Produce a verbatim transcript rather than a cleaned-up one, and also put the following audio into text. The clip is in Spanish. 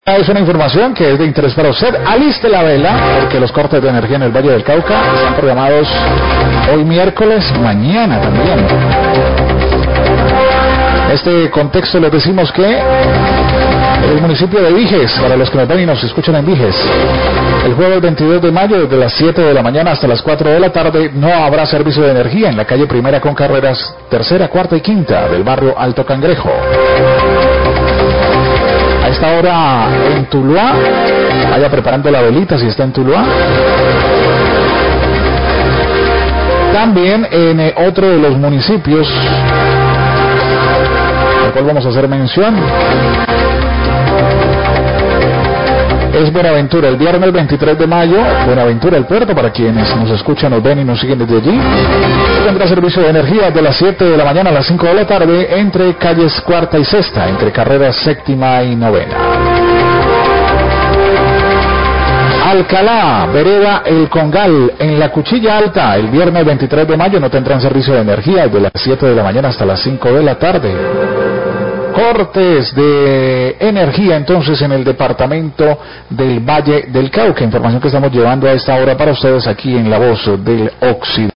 Es una información que es de interés para usted. Aliste la vela, porque los cortes de energía en el Valle del Cauca están programados hoy miércoles, mañana también. En este contexto les decimos que el municipio de Viges, para los que nos ven y nos escuchan en Viges, el jueves veintidós de mayo, desde las siete de la mañana hasta las cuatro de la tarde, no habrá servicio de energía en la calle Primera con carreras tercera, cuarta y quinta del barrio Alto Cangrejo. A esta hora en Tuluá, vaya preparando la velita si está en Tuluá. También en eh, otro de los municipios al cual vamos a hacer mención es Buenaventura. El viernes veintitrés de mayo, Buenaventura, el puerto, para quienes nos escuchan, nos ven y nos siguen desde allí, tendrá servicio de energía de las siete de la mañana a las cinco de la tarde entre calles cuarta y sexta, entre carreras séptima y novena. Alcalá, vereda El Congal, en la Cuchilla Alta, el viernes veintitrés de mayo no tendrán servicio de energía de las siete de la mañana hasta las cinco de la tarde. Cortes de energía entonces en el departamento del Valle del Cauca, información que estamos llevando a esta hora para ustedes aquí en La Voz del Occidente.